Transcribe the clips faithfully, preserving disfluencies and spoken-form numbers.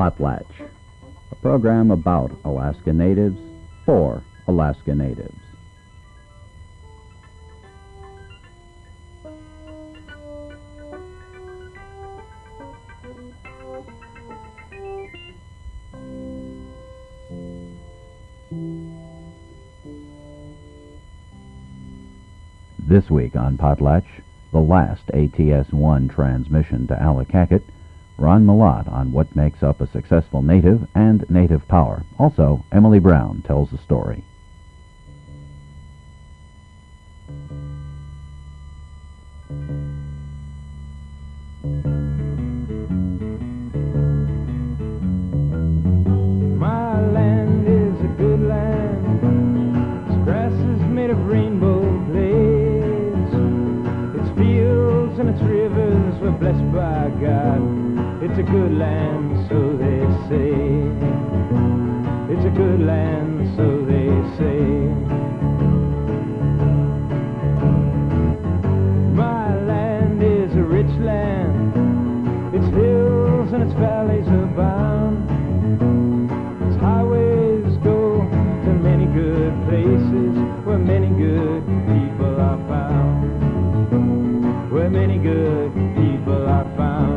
Potlatch, a program about Alaska Natives for Alaska Natives. This week on Potlatch, the last A T S one transmission to Allakaket, Ron Malott on what makes up a successful native and native power. Also, Emily Brown tells the story. My land is a good land. Its grass is made of rainbow blades. Its fields and its rivers were blessed by God. It's a good land, so they say. It's a good land, so they say. My land is a rich land. Its hills and its valleys abound. Its highways go to many good places where many good people are found. Where many good people are found.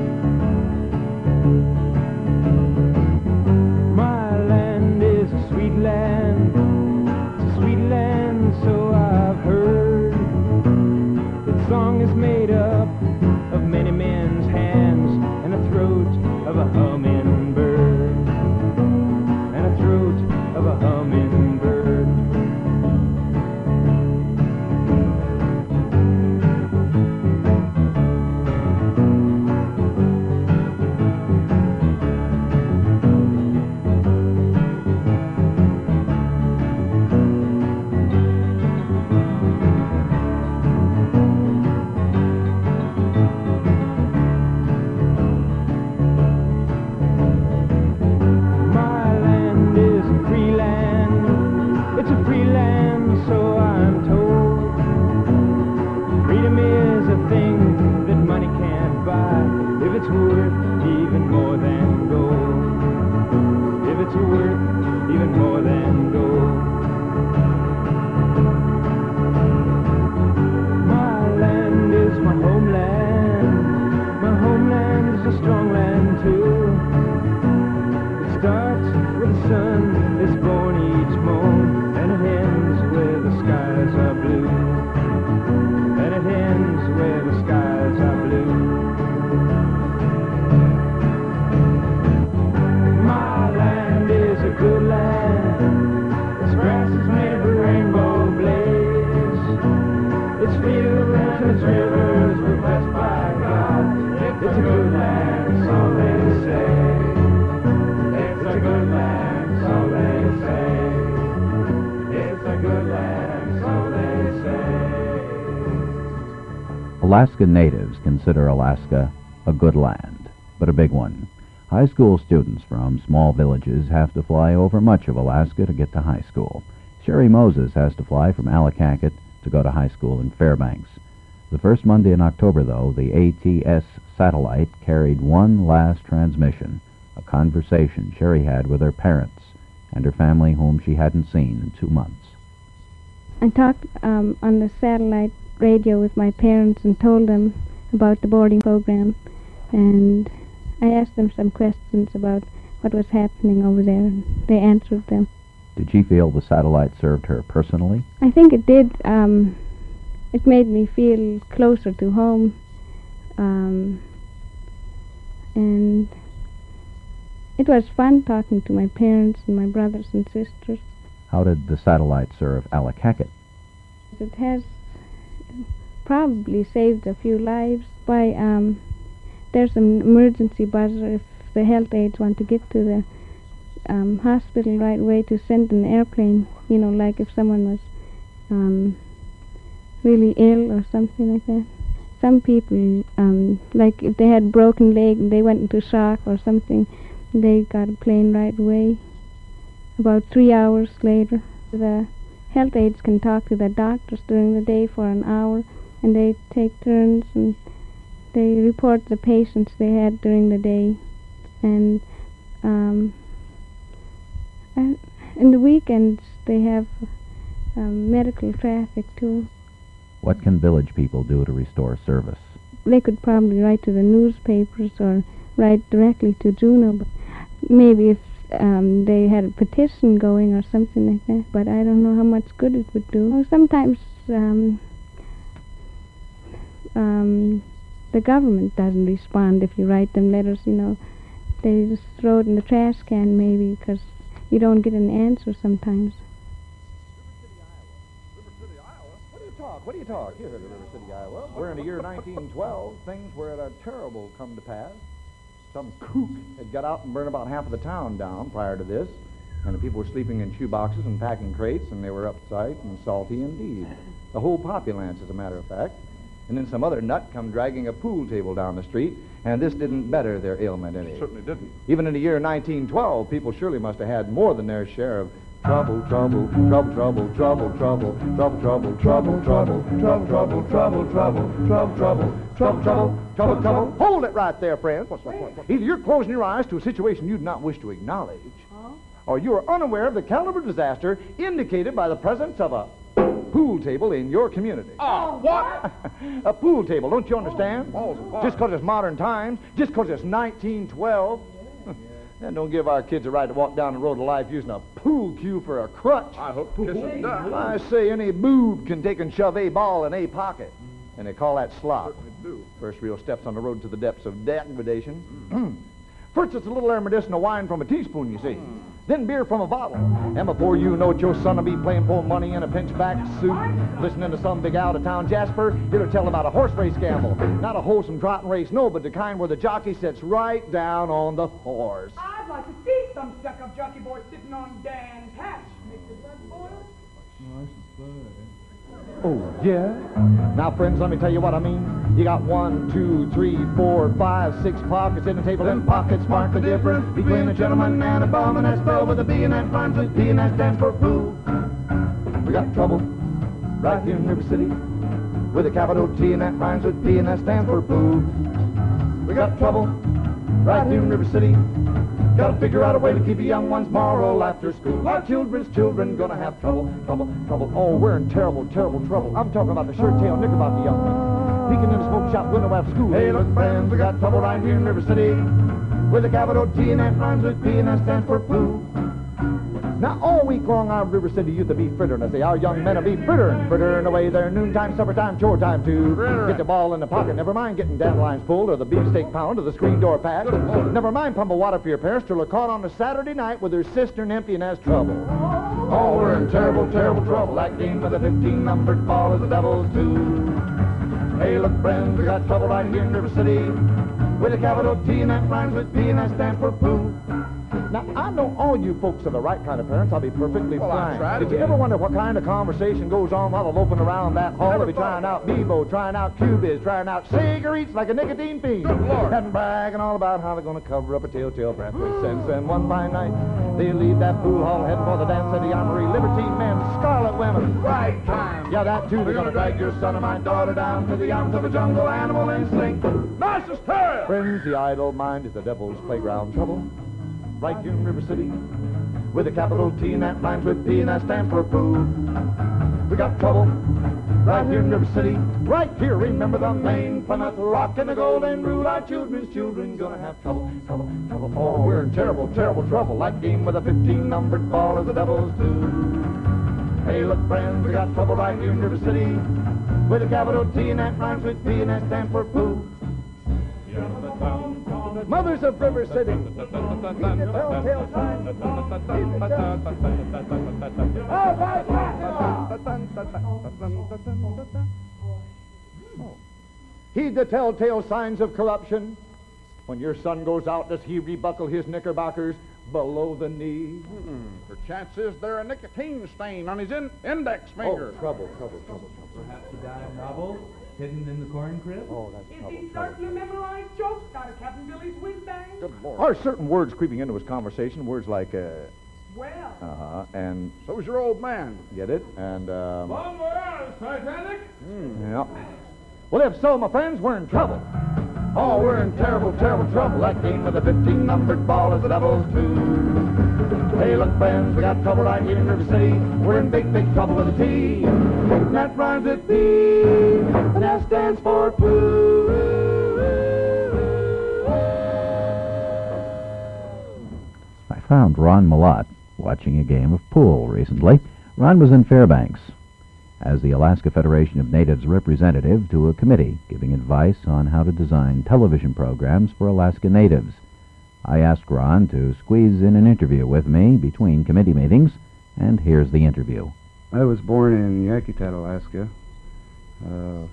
My land is a sweet land. It's a sweet land, so I've heard. Its song is made up of many men's hands and a throat of a hummingbird. And a throat of a hummingbird. Alaska natives consider Alaska a good land, but a big one. High school students from small villages have to fly over much of Alaska to get to high school. Sherry Moses has to fly from Allakaket to go to high school in Fairbanks. The first Monday in October, though, the A T S satellite carried one last transmission, a conversation Sherry had with her parents and her family whom she hadn't seen in two months. I talked um, on the satellite radio with my parents and told them about the boarding program, and I asked them some questions about what was happening over there, and they answered them. Did she feel the satellite served her personally? I think it did. Um, it made me feel closer to home, um, and it was fun talking to my parents and my brothers and sisters. How did the satellite serve Allakaket? It has probably saved a few lives by um, there's an emergency buzzer if the health aides want to get to the um, hospital right away, to send an airplane, you know, like if someone was um, really ill or something like that. Some people, um, like if they had broken leg and they went into shock or something, they got a plane right away. About three hours later, the health aides can talk to the doctors during the day for an hour, and they take turns and they report the patients they had during the day. And um, and in the weekends they have um, medical traffic too. What can village people do to restore service? They could probably write to the newspapers or write directly to Juneau. But maybe if um, they had a petition going or something like that, but I don't know how much good it would do. Well, sometimes um, um, the government doesn't respond if you write them letters, you know. They just throw it in the trash can maybe because you don't get an answer sometimes. What do you talk? What do you talk? You heard of River City, Iowa. We're in the year nineteen twelve. Things were at a terrible come to pass. Some kook had got out and burned about half of the town down prior to this, and the people were sleeping in shoe boxes and packing crates, and they were uptight and salty indeed. The whole populace, as a matter of fact. And then some other nut come dragging a pool table down the street, and this didn't better their ailment any. Certainly didn't. Even in the year nineteen twelve, people surely must have had more than their share of trouble, trouble, trouble, trouble, trouble, trouble, trouble, trouble, trouble, trouble, trouble, trouble, trouble, trouble, trouble, trouble, trouble, trouble, trouble, trouble. Hold it right there, friends. What's what, what? Either you're closing your eyes to a situation you do not wish to acknowledge, or you are unaware of the caliber of disaster indicated by the presence of a pool table in your community. Oh, what? A pool table, don't you understand? Balls of fire. Just because it's modern times, just because it's nineteen twelve. That don't give our kids a right to walk down the road of life using a pool cue for a crutch. I hope to kiss him down. I say any boob can take and shove a ball in a pocket, and they call that slop. Certainly do. First real steps on the road to the depths of degradation. First, it's a little air medicinal wine from a teaspoon, you see. Then beer from a bottle. And before you know it, your son will be playing for money in a pinchback suit, listening to some big out-of-town Jasper. It'll tell about a horse race gamble. Not a wholesome trotting race, no, but the kind where the jockey sits right down on the horse. I'd like to see some stuck-up jockey boy sitting on Dan's hatch. Make the blood boil. Oh, yeah? Now, friends, let me tell you what I mean. You got one, two, three, four, five, six pockets in the table. Them pockets mark the difference between a gentleman and a bum, and that's spelled with a B, and that rhymes with P, and that stands for poo. We got trouble right here in River City with a capital T, and that rhymes with P, and that stands for poo. We got trouble right here in River City. Gotta figure out a way to keep the young ones moral after school. Our children's children gonna have trouble, trouble, trouble. Oh, we're in terrible, terrible trouble. I'm talking about the shirt-tail knickerbocker young men. Peeking in the smoke shop window after school. Hey, look, friends, we got trouble right here in River City with a capital T, and that rhymes with P, and that stands for poo. Now, all week long, our River City youth will be frittering. I say, our young men will be frittering, frittering away their noontime, supper time, chore time too. Get the ball in the pocket. Never mind getting dandelions pulled or the beefsteak pound or the screen door packed. Never mind pump of water for your parents till they're caught on a Saturday night with their cistern empty and has trouble. Oh, we're in terrible, terrible trouble. That game with a fifteen-numbered ball is the devil's too. Hey, look, friends, we got trouble right here in River City with a capital T, and that rhymes with P, and that stands for poo. Now, I know all you folks are the right kind of parents. I'll be perfectly Well, fine. I tried Did you to. ever wonder what kind of conversation goes on while they're loafing around that hall? They'll be trying out Bebo, trying out Cubiz, trying out cigarettes like a nicotine fiend. Good Lord. And bragging all about how they're going to cover up a telltale breathless sense. And one fine night, they leave that pool hall heading for the dance at the armory. Libertine men, scarlet women. Right time. Yeah, that too. They're going to drag your son and my daughter down to the arms of a jungle animal instinct. Nicest tail. Friends, the idle mind is the devil's playground. Trouble right here in River City with a capital T, and that rhymes with P, and that stands for poo. We got trouble right here in River City, right here. Remember the main Plymouth Rock and the Golden Rule. Our children's children gonna have trouble, trouble, trouble. Oh, we're in terrible, terrible trouble. Like game with a fifteen-numbered ball as the devil's do. Hey, look, friends, we got trouble right here in River City with a capital T, and that rhymes with P, and that stands for poo. Mothers of River City, keep the telltale signs. Keep the telltale. All right, heed the telltale signs of corruption. When your son goes out, does he rebuckle his knickerbockers below the knee? Mm-mm. Perchance is there a nicotine stain on his in- index finger. Oh, trouble, trouble, trouble, trouble. Perhaps he died in Novel, hidden in the corn crib? Oh, that's Is trouble, he trouble. starting to memorize jokes out of Captain Billy's whiz bang? Good Lord. Are certain words creeping into his conversation? Words like, uh, Well, uh-huh, and, So's your old man. get it? And, um, Bon voyage, Titanic. yeah. Well, if so, my friends, we're in trouble. Oh, we're in terrible, terrible trouble. That game with a fifteen-numbered ball is the devil's too. Hey, look, friends, we got trouble right here in River City. We're in big, big trouble with a T. And that rhymes with P. And that stands for poo. I found Ron Malott watching a game of pool recently. Ron was in Fairbanks as the Alaska Federation of Natives representative to a committee giving advice on how to design television programs for Alaska Natives. I asked Ron to squeeze in an interview with me between committee meetings, and here's the interview. I was born in Yakutat, Alaska. Uh,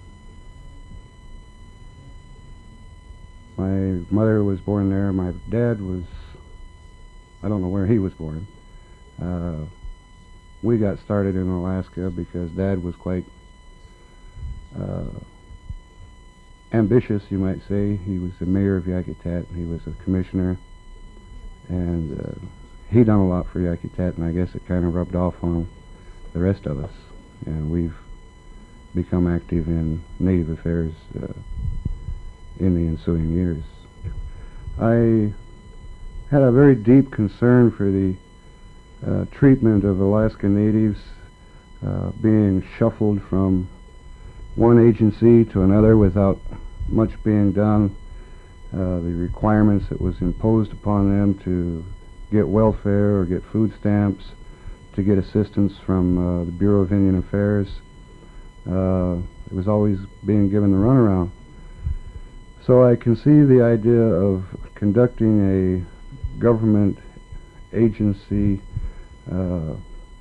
my mother was born there. My dad was, I don't know where he was born. Uh, we got started in Alaska because Dad was quite uh, ambitious, you might say. He was the mayor of Yakutat. He was a commissioner, and uh, he done a lot for Yakutat, and I guess it kind of rubbed off on the rest of us. And we've become active in Native affairs uh, in the ensuing years. I had a very deep concern for the Uh, treatment of Alaska Natives, uh, being shuffled from one agency to another without much being done, uh, the requirements that was imposed upon them to get welfare or get food stamps, to get assistance from uh, the Bureau of Indian Affairs. Uh, it was always being given the runaround. So I conceived the idea of conducting a government agency Uh,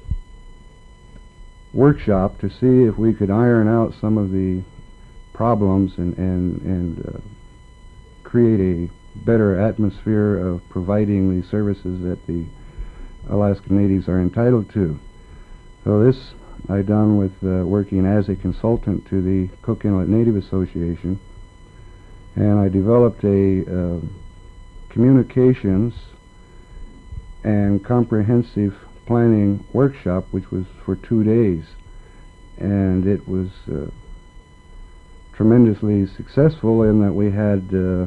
workshop to see if we could iron out some of the problems and and, and uh, create a better atmosphere of providing the services that the Alaska Natives are entitled to. So this I done with uh, working as a consultant to the Cook Inlet Native Association, and I developed a uh, communications and comprehensive planning workshop, which was for two days, and it was uh, tremendously successful in that we had uh,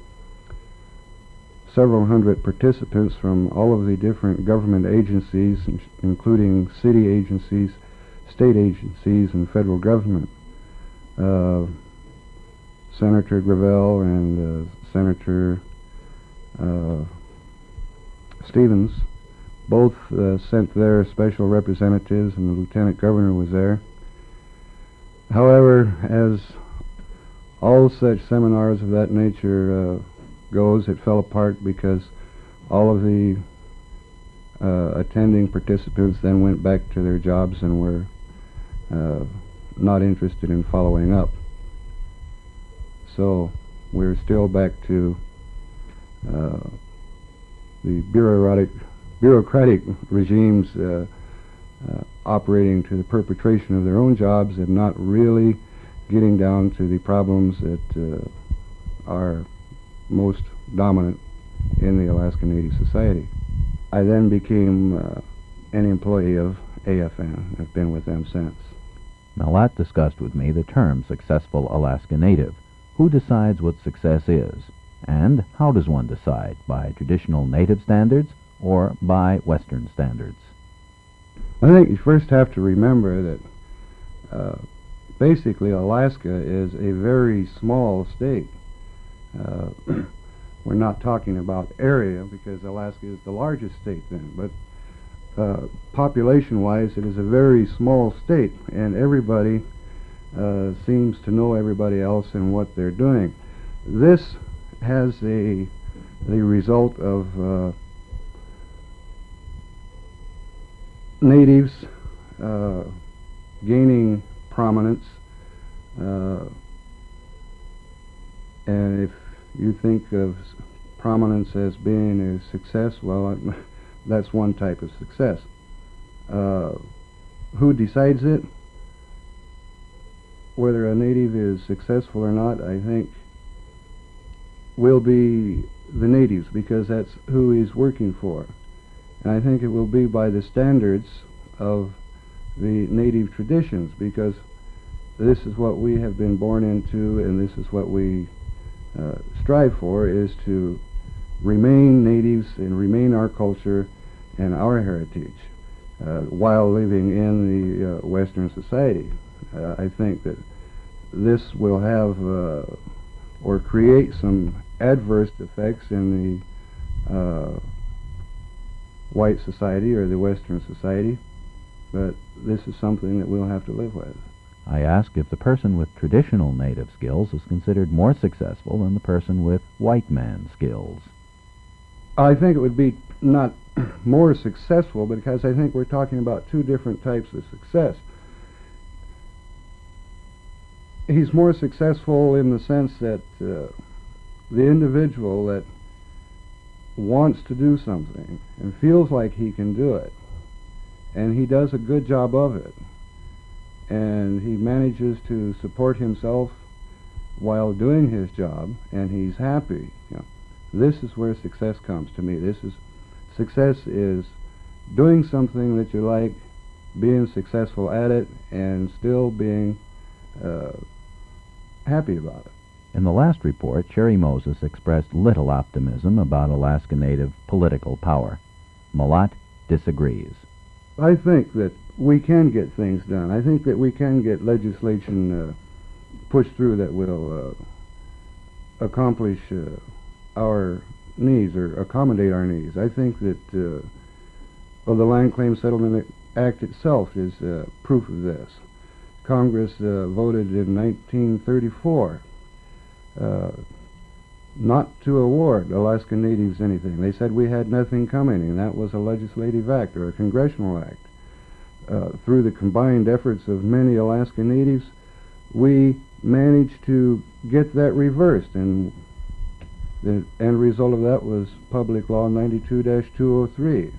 several hundred participants from all of the different government agencies, including city agencies, state agencies, and federal government. Uh, Senator Gravel and uh, Senator uh, Stevens both uh, sent their special representatives, and the lieutenant governor was there. However, as all such seminars of that nature uh, goes, it fell apart because all of the uh, attending participants then went back to their jobs and were uh, not interested in following up. So we're still back to uh, the bureaucratic bureaucratic regimes uh, uh, operating to the perpetration of their own jobs and not really getting down to the problems that uh, are most dominant in the Alaska Native Society. I then became uh, an employee of A F N. I've been with them since. Malott discussed with me the term successful Alaska Native. Who decides what success is? And how does one decide? By traditional Native standards or by Western standards? I think you first have to remember that uh, basically Alaska is a very small state. Uh, we're not talking about area because Alaska is the largest state then, but uh, population-wise it is a very small state, and everybody uh, seems to know everybody else and what they're doing. This has a the result of uh, Natives uh, gaining prominence, uh, and if you think of prominence as being a success, well, that's one type of success. Uh, who decides it? Whether a Native is successful or not, I think, will be the Natives, because that's who he's working for. And I think it will be by the standards of the Native traditions, because this is what we have been born into, and this is what we uh, strive for is to remain natives and remain our culture and our heritage uh, while living in the uh, Western society. Uh, I think that this will have uh, or create some adverse effects in the uh, white society or the Western society, but this is something that we'll have to live with. I ask if the person with traditional native skills is considered more successful than the person with white man skills. I think it would be not more successful because I think we're talking about two different types of success. He's more successful in the sense that uh, the individual that wants to do something and feels like he can do it, and he does a good job of it, and he manages to support himself while doing his job, and he's happy. You know, this is where success comes to me. This is success is doing something that you like, being successful at it, and still being uh, happy about it. In the last report, Cherry Moses expressed little optimism about Alaska Native political power. Mallott disagrees. I think that we can get things done. I think that we can get legislation uh, pushed through that will uh, accomplish uh, our needs or accommodate our needs. I think that uh, well, the Land Claim Settlement Act itself is uh, proof of this. Congress uh, voted in nineteen thirty-four uh, not to award Alaska Natives anything. They said we had nothing coming, and that was a legislative act or a congressional act. Uh, through the combined efforts of many Alaska Natives, we managed to get that reversed, and the end result of that was Public Law ninety-two dash two oh three.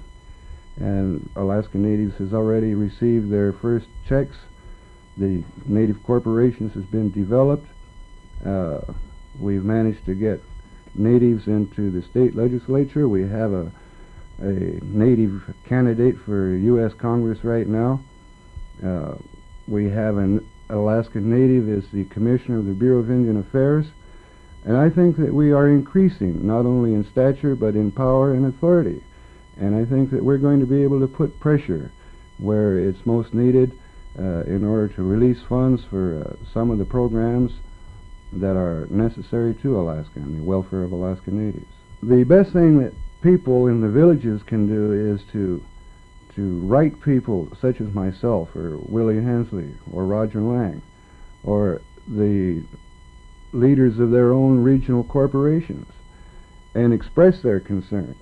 And Alaska Natives has already received their first checks. The Native Corporations has been developed. Uh, we've managed to get Natives into the state legislature. We have a, a Native candidate for U S Congress right now. Uh, we have an Alaska Native as the Commissioner of the Bureau of Indian Affairs. And I think that we are increasing, not only in stature, but in power and authority. And I think that we're going to be able to put pressure where it's most needed uh, in order to release funds for uh, some of the programs that are necessary to Alaska and the welfare of Alaska Natives. The best thing that people in the villages can do is to to write people such as myself or Willie Hensley or Roger Lang or the leaders of their own regional corporations and express their concerns.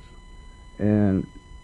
And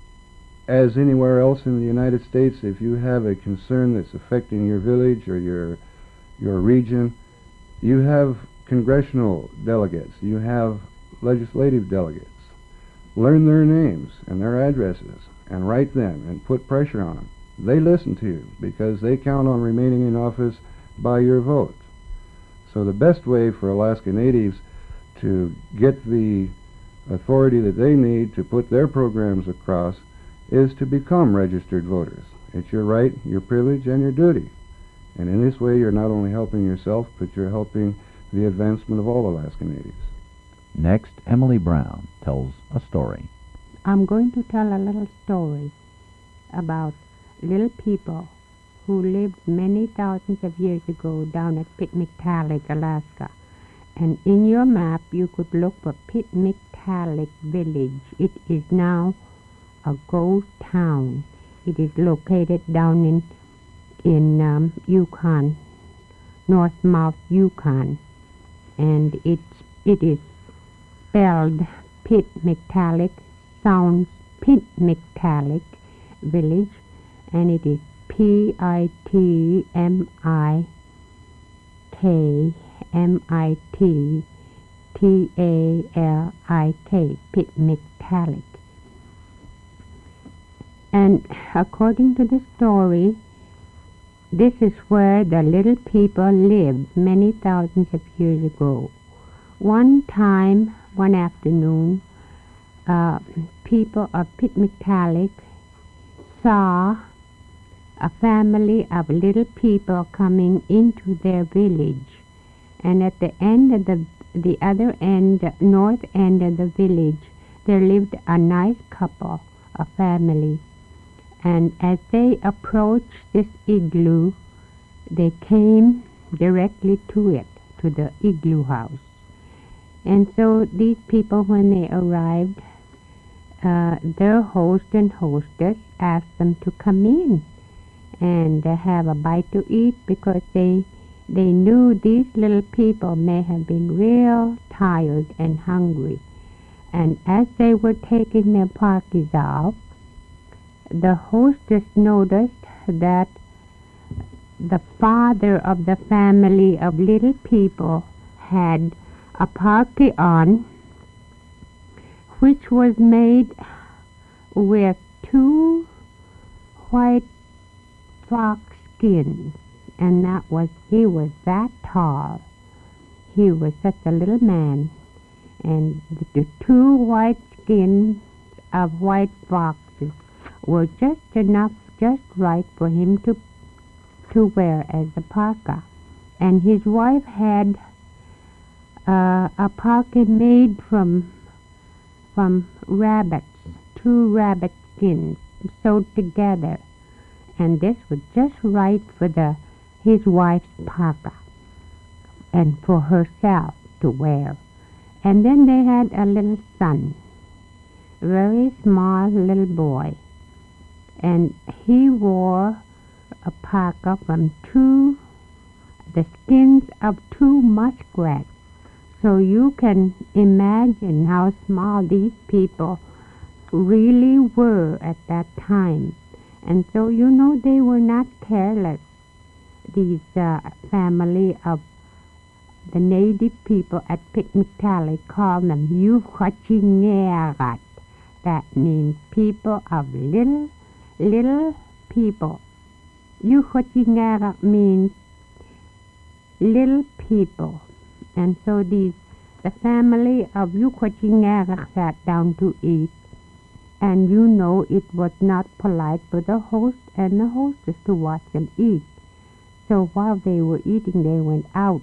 as anywhere else in the United States, if you have a concern that's affecting your village or your your region, you have congressional delegates, you have legislative delegates. Learn their names and their addresses and write them and put pressure on them. They listen to you because they count on remaining in office by your vote. So the best way for Alaska Natives to get the authority that they need to put their programs across is to become registered voters. It's your right, your privilege, and your duty. And in this way, you're not only helping yourself, but you're helping the advancement of all Alaska Natives. Next, Emily Brown tells a story. I'm going to tell a little story about little people who lived many thousands of years ago down at Pitmiktaalik, Alaska. And in your map, you could look for Pitmiktaalik Village. It is now a ghost town. It is located down in in um, Yukon, Northmouth, Yukon, and it's it is spelled Pitmiktaalik, sounds Pitmiktaalik Village, and it is P I T M I K M I T T A L I K, Pitmiktaalik. And according to the story, this is where the little people lived many thousands of years ago. One time, one afternoon, uh, people of Pitmiktaalik saw a family of little people coming into their village. And at the end of the the other end, north end of the village, there lived a nice couple, a family. And as they approached this igloo, they came directly to it, to the igloo house. And so these people, when they arrived, uh, their host and hostess asked them to come in and uh, have a bite to eat, because they they knew these little people may have been real tired and hungry. And as they were taking their parkies off, the hostess noticed that the father of the family of little people had a parkie on, which was made with two white fox skins, and that was, he was that tall. He was such a little man, and the two white skins of white foxes were just enough, just right for him to to wear as a parka. And his wife had uh, a parka made from from rabbits, two rabbit skins sewed together, and this was just right for the his wife's parka and for herself to wear. And then they had a little son, a very small little boy, and he wore a parka from two, the skins of two muskrats. So you can imagine how small these people really were at that time. And so, you know, they were not careless. These uh, family of the native people at Pikmiktalik called them Yukhachingerat. That means people of little, little people. Yukhachingerat means little people. And so these, the family of Yukhachingerat sat down to eat. And you know it was not polite for the host and the hostess to watch them eat. So while they were eating, they went out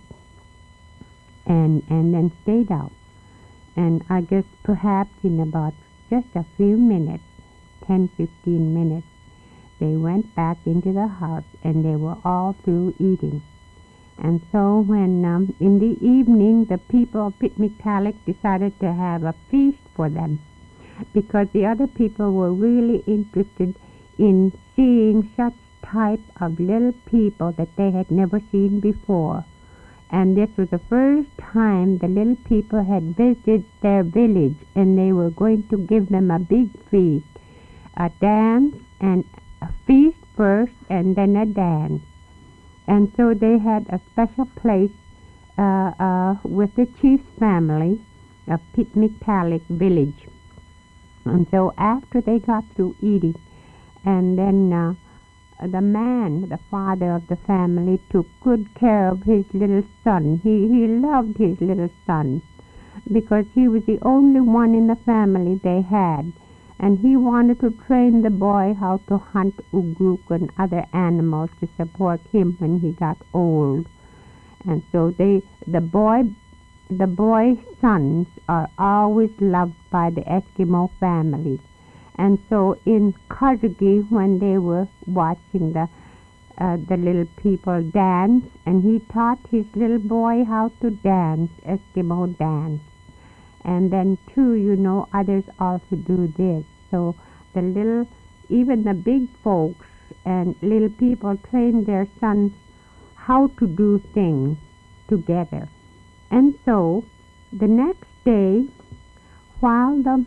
and and then stayed out. And I guess perhaps in about just a few minutes, ten, fifteen minutes, they went back into the house and they were all through eating. And so when um, in the evening the people of Pikmiktalik decided to have a feast for them, because the other people were really interested in seeing such type of little people that they had never seen before. And this was the first time the little people had visited their village, and they were going to give them a big feast, a dance, and a feast first, and then a dance. And so they had a special place uh, uh, with the chief's family of Pikmiktalik village. And so after they got through eating, and then uh, the man, the father of the family, took good care of his little son. He, he loved his little son because he was the only one in the family they had. And he wanted to train the boy how to hunt ugruk and other animals to support him when he got old. And so they, the boy, the boy's sons are always loved by the Eskimo families. And so in Kargi, when they were watching the uh, the little people dance, and he taught his little boy how to dance, Eskimo dance. And then too, you know, others also do this. So the little, even the big folks and little people train their sons how to do things together. And so the next day, while the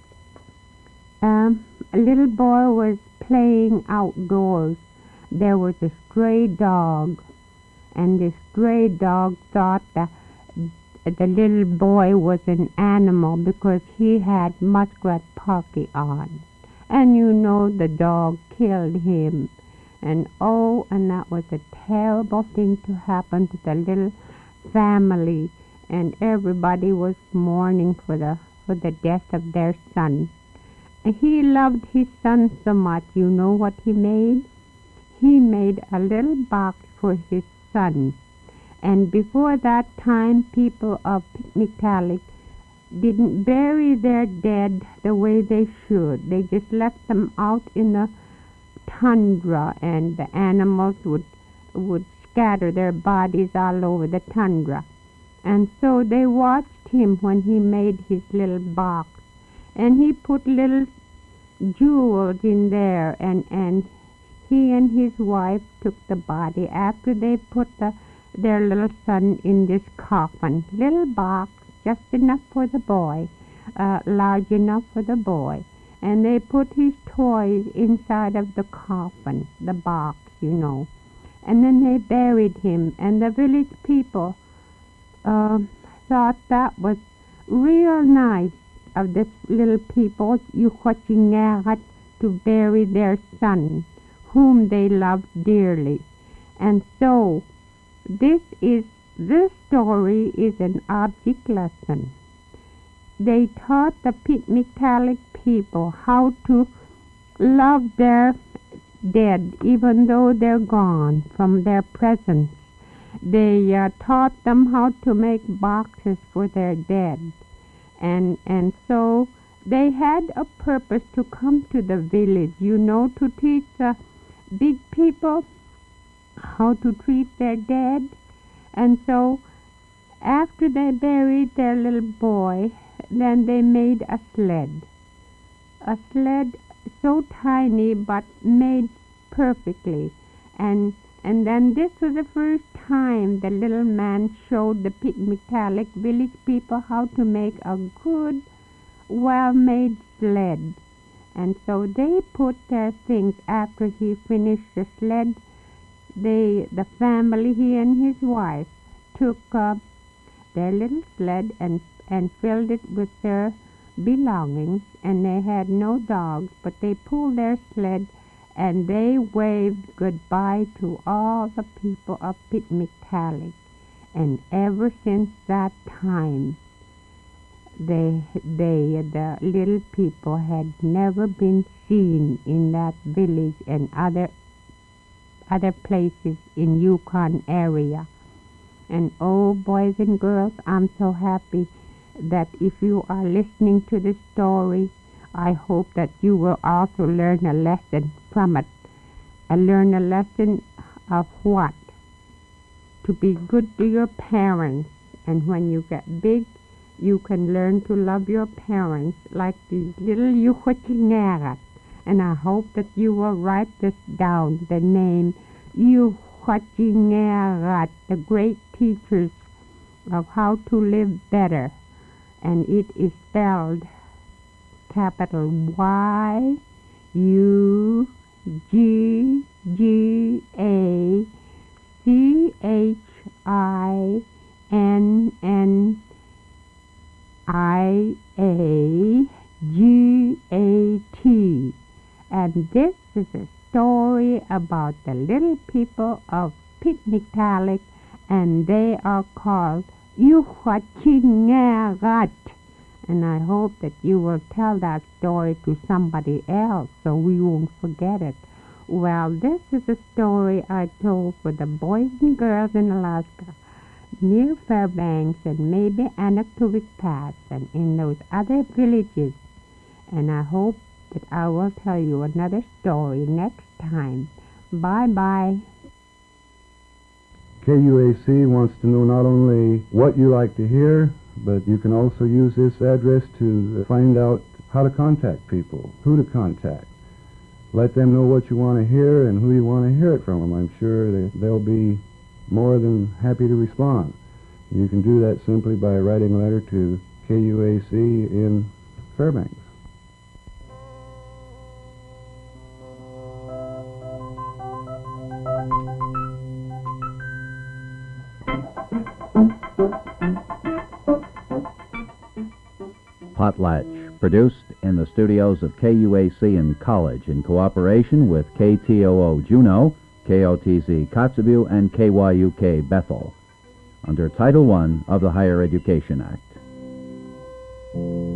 um, little boy was playing outdoors, there was a stray dog, and the stray dog thought that the little boy was an animal because he had muskrat parky on. And you know, the dog killed him. And oh, and that was a terrible thing to happen to the little family, and everybody was mourning for the for the death of their son. And he loved his son so much. You know what he made? He made a little box for his son, And before that time, people of Pikmiktaalik didn't bury their dead the way they should. They just left them out in the tundra, and the animals would would scatter their bodies all over the tundra. And so they watched him when he made his little box, and he put little jewels in there, and, and he and his wife took the body after they put the, their little son in this coffin, little box, just enough for the boy, uh, large enough for the boy. And they put his toys inside of the coffin, the box, you know. And then they buried him, and the village people uh, thought that was real nice of the little people, Yuchochingarat, to bury their son, whom they loved dearly. And so, this is, this story is an object lesson. They taught the Pikmiktaalik people how to love their dead, even though they're gone from their presence. They uh, taught them how to make boxes for their dead. And, and so they had a purpose to come to the village, you know, to teach the big people how to treat their dead. And so after they buried their little boy, then they made a sled. A sled so tiny but made perfectly. And and then this was the first time the little man showed the Pikmiktaalik village people how to make a good, well-made sled. And so they put their things after he finished the sled. They, the family, he and his wife, took uh, their little sled and and filled it with their belongings, and they had no dogs, but they pulled their sled and they waved goodbye to all the people of Pikmiktaalik. And ever since that time, they, they, the little people had never been seen in that village and other, other places in Yukon area. And oh, boys and girls, I'm so happy that if you are listening to this story, I hope that you will also learn a lesson from it. And learn a lesson of what? To be good to your parents. And when you get big, you can learn to love your parents like these little Yuchochingarat. And I hope that you will write this down, the name Yuchochingarat, the great teachers of how to live better. And it is spelled capital Y U G G A C H I N N I A G A T. And this is a story about the little people of Pikmiktaalik, and they are called Yuchochingarat. And I hope that you will tell that story to somebody else so we won't forget it. Well, this is a story I told for the boys and girls in Alaska, near Fairbanks and maybe Anaktuvik Pass and in those other villages. And I hope that I will tell you another story next time. Bye-bye. K U A C wants to know not only what you like to hear, but you can also use this address to find out how to contact people, who to contact. Let them know what you want to hear and who you want to hear it from them. I'm sure that they'll be more than happy to respond. You can do that simply by writing a letter to K U A C in Fairbanks. Potlatch, produced in the studios of K U A C in College in cooperation with K T O O Juneau, K O T Z Kotzebue, and K Y U K Bethel, under Title one of the Higher Education Act.